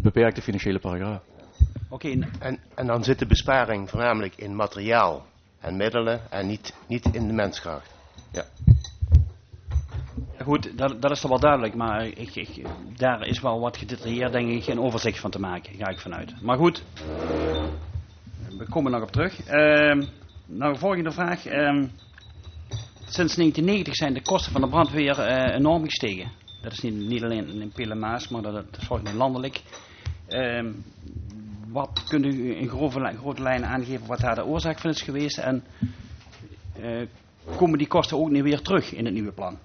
beperkte financiële paragraaf. Oké. En dan zit de besparing voornamelijk in materiaal en middelen en niet in de menskracht. Ja. Goed, dat is toch wel duidelijk, maar daar is wel wat gedetailleerd, denk ik, een overzicht van te maken, ga ik vanuit. Maar goed, we komen nog op terug. Nou, volgende vraag. Sinds 1990 zijn de kosten van de brandweer enorm gestegen. Dat is niet alleen in Pieler-Maas, maar dat is volgens mij landelijk. Wat kunt u in grote lijnen aangeven wat daar de oorzaak van is geweest? En komen die kosten ook niet weer terug in het nieuwe plan?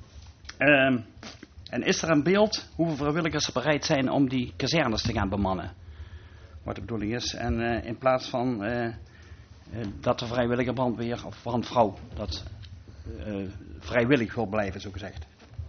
En is er een beeld hoeveel vrijwilligers er bereid zijn om die kazernes te gaan bemannen? Wat de bedoeling is. En in plaats van dat de vrijwillige brandweer of brandvrouw dat vrijwillig wil blijven, zo gezegd.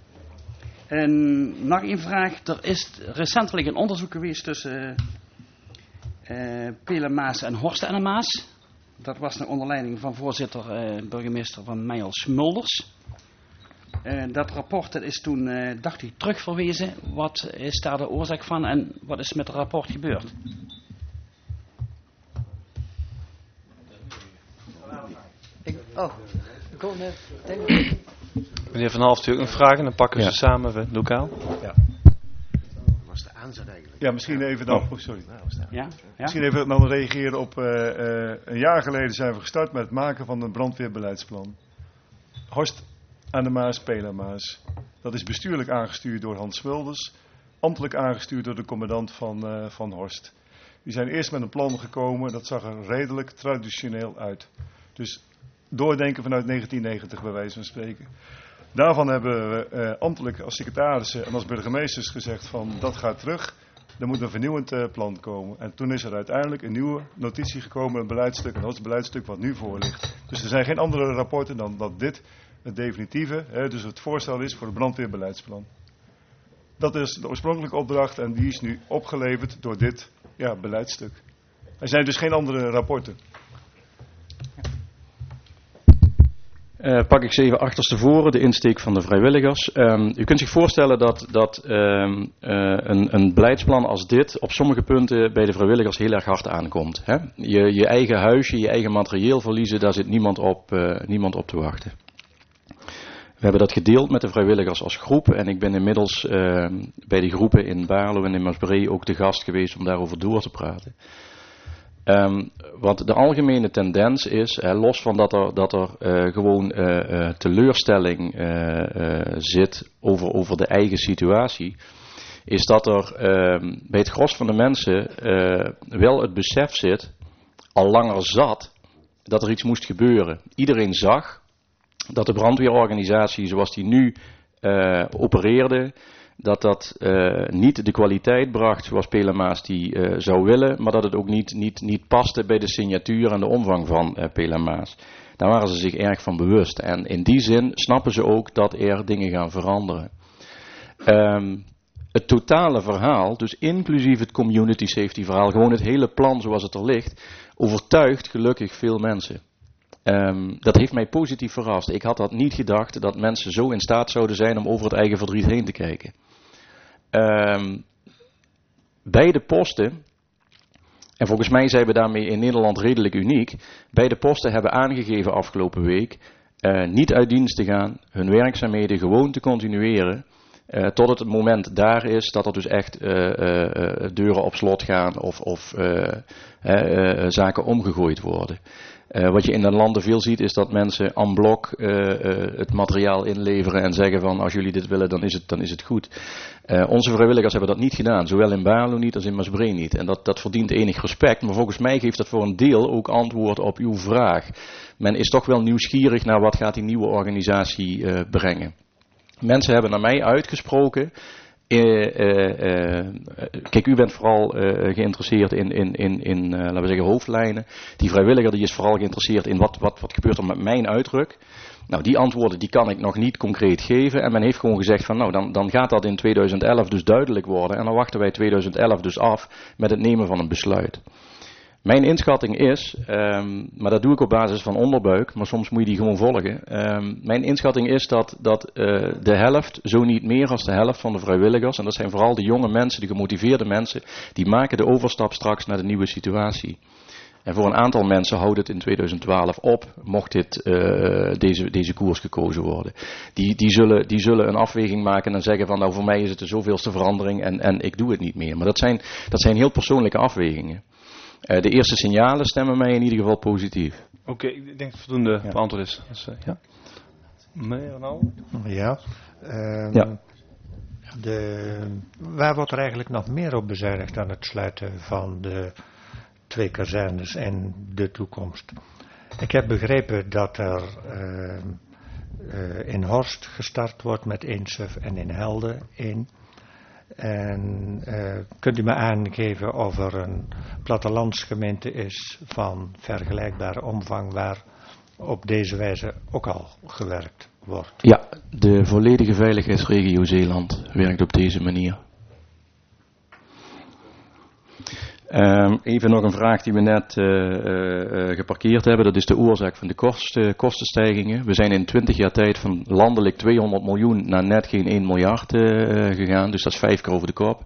En nog een vraag. Er is recentelijk een onderzoek geweest tussen Pieler-Maas en Horst en de Maas. Dat was een onder leiding van voorzitter burgemeester van Meijel Smulders. Dat rapport dat is toen, dacht ik, terugverwezen. Wat is daar de oorzaak van en wat is met het rapport gebeurd? Ik kom net. Meneer Van Halft, u ook een vraag en dan pakken we ze samen lokaal. Ja. Was de aanzet eigenlijk? Ja, misschien even dan. Sorry. Ja? Misschien even dan reageren op. Een jaar geleden zijn we gestart met het maken van een brandweerbeleidsplan. Horst aan de Maas, Pieler-Maas. Dat is bestuurlijk aangestuurd door Hans Smulders. Ambtelijk aangestuurd door de commandant van Horst. Die zijn eerst met een plan gekomen. Dat zag er redelijk traditioneel uit. Dus doordenken vanuit 1990 bij wijze van spreken. Daarvan hebben we ambtelijk als secretarissen en als burgemeesters gezegd van dat gaat terug. Er moet een vernieuwend plan komen. En toen is er uiteindelijk een nieuwe notitie gekomen, een beleidstuk. En dat is het beleidstuk wat nu voor ligt. Dus er zijn geen andere rapporten dan dat dit het definitieve, dus het voorstel is voor het brandweerbeleidsplan. Dat is de oorspronkelijke opdracht en die is nu opgeleverd door dit beleidstuk. Er zijn dus geen andere rapporten. Pak ik ze even achterstevoren, de insteek van de vrijwilligers. U kunt zich voorstellen dat een beleidsplan als dit op sommige punten bij de vrijwilligers heel erg hard aankomt. Hè? Je eigen huisje, je eigen materieel verliezen, daar zit niemand op te wachten. We hebben dat gedeeld met de vrijwilligers als groep en ik ben inmiddels bij die groepen in Baarlo en in Maasbree ook de gast geweest om daarover door te praten. Wat de algemene tendens is, los van dat er gewoon teleurstelling zit over de eigen situatie, is dat er bij het gros van de mensen wel het besef zit, al langer zat, dat er iets moest gebeuren. Iedereen zag dat de brandweerorganisatie zoals die nu opereerde, dat niet de kwaliteit bracht zoals Pieler-Maas die zou willen, maar dat het ook niet paste bij de signatuur en de omvang van Pieler-Maas. Daar waren ze zich erg van bewust. En in die zin snappen ze ook dat er dingen gaan veranderen. Het totale verhaal, dus inclusief het community safety verhaal, gewoon het hele plan zoals het er ligt, overtuigt gelukkig veel mensen. Dat heeft mij positief verrast. Ik had dat niet gedacht dat mensen zo in staat zouden zijn om over het eigen verdriet heen te kijken. Beide posten, en volgens mij zijn we daarmee in Nederland redelijk uniek, beide posten hebben aangegeven afgelopen week niet uit dienst te gaan, hun werkzaamheden gewoon te continueren, tot het moment daar is dat er dus echt deuren op slot gaan of zaken omgegooid worden. Wat je in de landen veel ziet is dat mensen en bloc het materiaal inleveren en zeggen van als jullie dit willen dan is het goed. Onze vrijwilligers hebben dat niet gedaan, zowel in Baarlo niet als in Maasbree niet. En dat verdient enig respect, maar volgens mij geeft dat voor een deel ook antwoord op uw vraag. Men is toch wel nieuwsgierig naar wat gaat die nieuwe organisatie brengen. Mensen hebben naar mij uitgesproken. Kijk, u bent vooral geïnteresseerd in laten we zeggen, hoofdlijnen. Die vrijwilliger die is vooral geïnteresseerd in wat gebeurt er met mijn uitdruk. Nou, die antwoorden die kan ik nog niet concreet geven. En men heeft gewoon gezegd van nou, dan gaat dat in 2011 dus duidelijk worden. En dan wachten wij 2011 dus af met het nemen van een besluit. Mijn inschatting is, maar dat doe ik op basis van onderbuik, maar soms moet je die gewoon volgen. Mijn inschatting is dat de helft, zo niet meer als de helft van de vrijwilligers, en dat zijn vooral de jonge mensen, de gemotiveerde mensen, die maken de overstap straks naar de nieuwe situatie. En voor een aantal mensen houdt het in 2012 op, mocht deze koers gekozen worden. Die zullen een afweging maken en zeggen van nou voor mij is het de zoveelste verandering en ik doe het niet meer. Maar dat zijn heel persoonlijke afwegingen. De eerste signalen stemmen mij in ieder geval positief. Oké, ik denk dat het voldoende beantwoord is. Dus, ja. Meneer Ronald? Ja. Waar wordt er eigenlijk nog meer op bezuinigd aan het sluiten van de 2 kazernes en de toekomst? Ik heb begrepen dat er in Horst gestart wordt met 1 SUV en in Helden 1. En kunt u me aangeven of er een plattelandsgemeente is van vergelijkbare omvang waar op deze wijze ook al gewerkt wordt? Ja, de volledige veiligheidsregio Zeeland werkt op deze manier. Even nog een vraag die we net geparkeerd hebben. Dat is de oorzaak van de kostenstijgingen. We zijn in 20 jaar tijd van landelijk 200 miljoen naar net geen 1 miljard gegaan. Dus dat is 5 keer over de kop.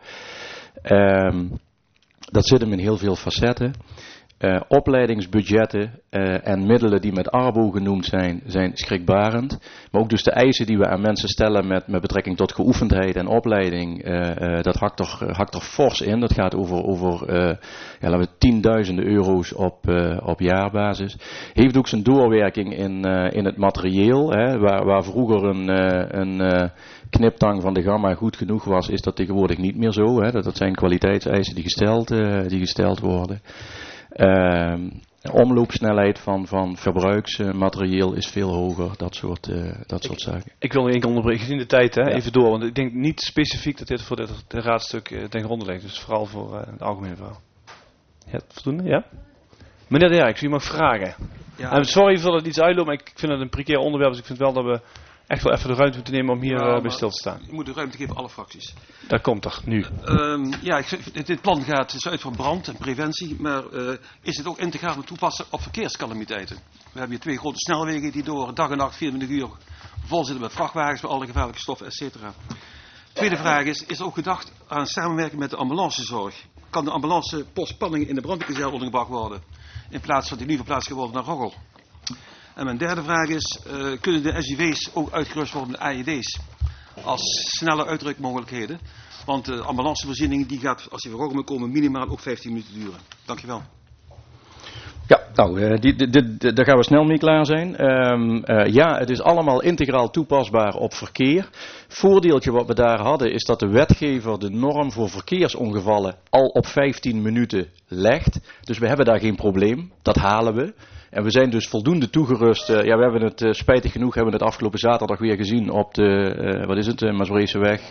Dat zit hem in heel veel facetten. Opleidingsbudgetten en middelen die met ARBO genoemd zijn schrikbarend. Maar ook dus de eisen die we aan mensen stellen met betrekking tot geoefendheid en opleiding, dat hakt er fors in. Dat gaat over laten we tienduizenden euro's op jaarbasis. Heeft ook zijn doorwerking in het materieel. Hè, waar vroeger een kniptang van de Gamma goed genoeg was, is dat tegenwoordig niet meer zo. Hè. Dat zijn kwaliteitseisen die gesteld worden. Omloopsnelheid van verbruiksmaterieel is veel hoger, dat soort zaken. Ik wil nog één keer onderbreken, gezien de tijd, hè, even door. Want ik denk niet specifiek dat dit voor dit raadstuk ten gronde ligt. Dus vooral voor het algemene verhaal. Ja, voldoende? Ja? Meneer de Jerks, u mag vragen. Ja. Sorry voor dat het iets uitloopt, maar ik vind het een precair onderwerp. Dus ik vind wel dat we echt wel even de ruimte moeten nemen om hier bij stil te staan. Je moet de ruimte geven alle fracties. Dat komt er, nu. Dit plan gaat uit van brand en preventie, maar is het ook integraal te toepassen op verkeerscalamiteiten? We hebben hier 2 grote snelwegen die door dag en nacht 24 uur vol zitten met vrachtwagens met alle gevaarlijke stoffen, et cetera. Tweede vraag is er ook gedacht aan samenwerking met de ambulancezorg? Kan de ambulancepost Panningen in de brandweerkazerne ondergebracht worden, in plaats van die nu verplaatst geworden naar Roggel? En mijn derde vraag is, kunnen de SUV's ook uitgerust worden met AED's als snelle uitrukmogelijkheden? Want de ambulancevoorziening die gaat, als die van Roggel moet komen, minimaal ook 15 minuten duren. Dankjewel. Ja, nou, daar gaan we snel mee klaar zijn. Ja, het is allemaal integraal toepasbaar op verkeer. Voordeeltje wat we daar hadden is dat de wetgever de norm voor verkeersongevallen al op 15 minuten legt. Dus we hebben daar geen probleem. Dat halen we. En we zijn dus voldoende toegerust. We hebben het spijtig genoeg hebben we het afgelopen zaterdag weer gezien op de Maasbreeseweg.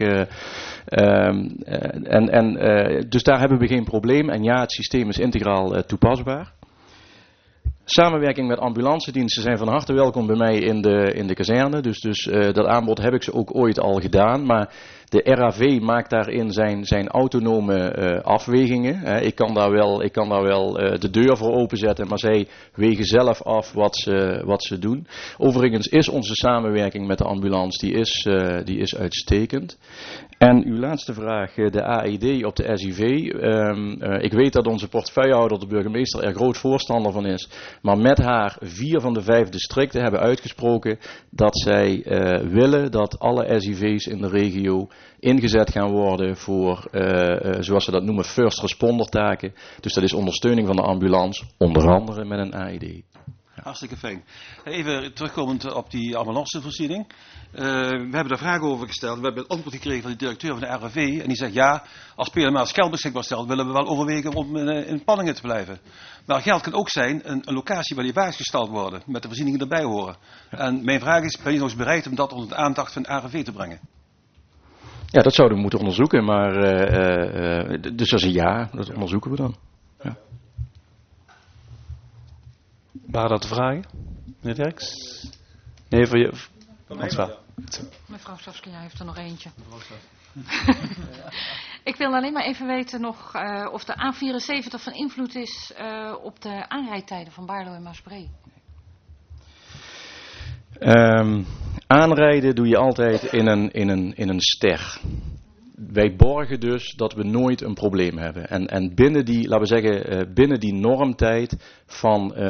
Dus daar hebben we geen probleem. En ja, het systeem is integraal toepasbaar. Samenwerking met ambulancediensten zijn van harte welkom bij mij in de kazerne. Dus dat aanbod heb ik ze ook ooit al gedaan. Maar de RAV maakt daarin zijn autonome afwegingen. Ik kan daar wel de deur voor openzetten, maar zij wegen zelf af wat ze doen. Overigens is onze samenwerking met de ambulance, die is uitstekend. En uw laatste vraag, de AED op de SUV. Ik weet dat onze portefeuillehouder, de burgemeester, er groot voorstander van is. Maar met haar 4 van de 5 districten hebben uitgesproken dat zij willen dat alle SUV's in de regio ingezet gaan worden voor, zoals ze dat noemen, first responder taken. Dus dat is ondersteuning van de ambulance, onder andere met een AED. Ja. Hartstikke fijn. Even terugkomend op die ambulancevoorziening. We hebben daar vragen over gesteld. We hebben het antwoord gekregen van de directeur van de RAV. En die zegt ja, als PLMA geld beschikbaar stelt, willen we wel overwegen om in Panningen te blijven. Maar geld kan ook zijn een locatie waar die wagens gestald worden. Met de voorzieningen erbij horen. En mijn vraag is, ben je nog eens bereid om dat onder de aandacht van de RAV te brengen? Ja, dat zouden we moeten onderzoeken. Maar dus dat is een ja, dat onderzoeken we dan. Ja. Waren dat de vragen? Meneer Derks? Nee, voor je. Mevrouw Saskia heeft er nog eentje. Ik wil alleen maar even weten nog of de A74 van invloed is op de aanrijdtijden van Baarlo en Maasbree. Aanrijden doe je altijd in een ster. Wij borgen dus dat we nooit een probleem hebben. En binnen die, laten we zeggen, binnen die normtijd van